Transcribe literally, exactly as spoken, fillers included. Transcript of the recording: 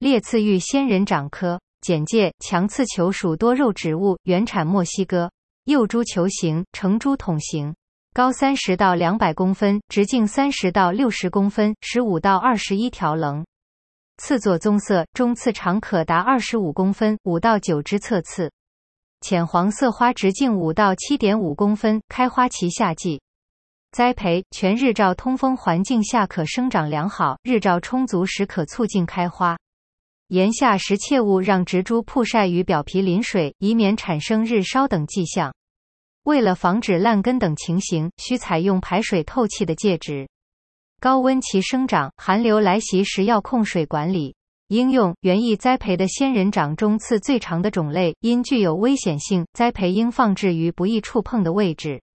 裂刺芋仙人掌科。简介：强刺球属多肉植物，原产墨西哥，幼株球形，呈株筒形，高三十到两百公分，直径三十到六十公分，十五到二十一条棱。刺作棕色，中刺长可达二十五公分，五到九支侧刺。浅黄色花直径五到七点五公分，开花期夏季。栽培：全日照通风环境下可生长良好，日照充足时可促进开花。炎夏时切勿让植株曝晒与表皮淋水，以免产生日烧等迹象。为了防止烂根等情形，需采用排水透气的介质。高温期生长，寒流来袭时要控水管理。应用：园艺栽培的仙人掌中刺最长的种类，因具有危险性，栽培应放置于不易触碰的位置。